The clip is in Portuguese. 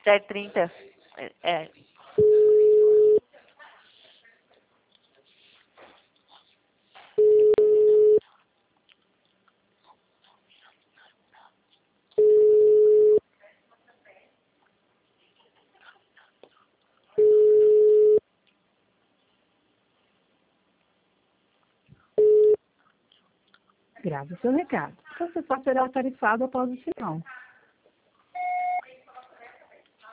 7h30. É. Grave o seu recado. Você só será tarifado após o sinal.